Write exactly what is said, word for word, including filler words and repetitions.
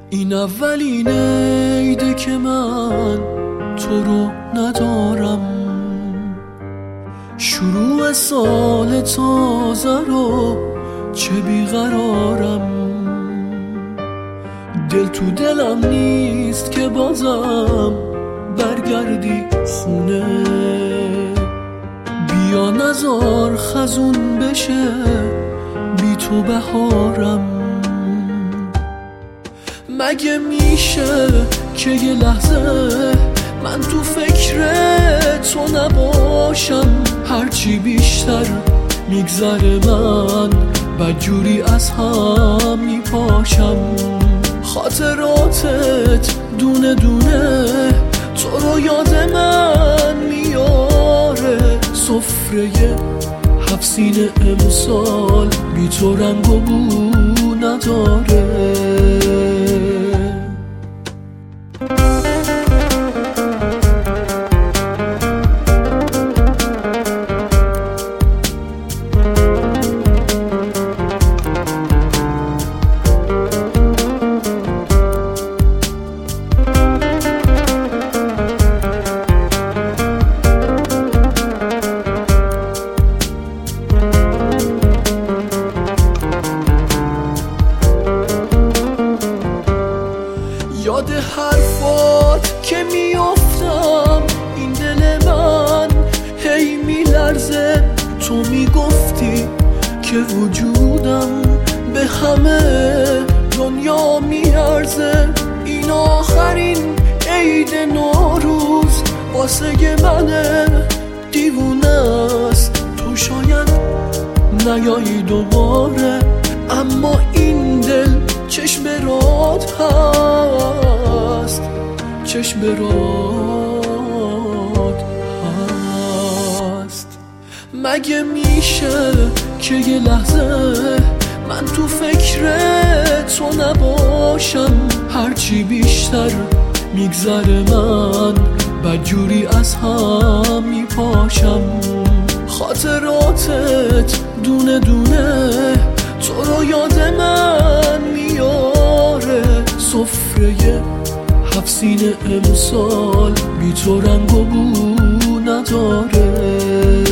این اولین عیده که من تو رو ندارم، شروع سال تازه رو چه بیقرارم. دل تو دلم نیست که بازم برگردی خونه، بیا نزار خزون بشه بی تو بهارم. مگه میشه که یه لحظه من تو فکر تو نباشم؟ هرچی بیشتر میگذره من بدجوری از هم میپاشم. خاطراتت دونه دونه تو رو یاد من میاره، سفره هفت سینه امسال بی تو رنگ و بو نداره. یاد حرفات که میافتم این دل من هی میلرزه. تو میگفتی که وجودم به همه دنیا میارزه. این آخرین عید نوروز واسه من دیوونه است. تو شاید نیایی دوباره، اما این دل چشم رات هست، چشم رات هست. مگه میشه که یه لحظه من تو فکر تو نباشم؟ هرچی بیشتر میگذره من بدجوری از هم میپاشم. خاطراتت دونه دونه تو رو یاد من میاره، سفره هفت سینه امسال بی تو رنگ و بو نداره.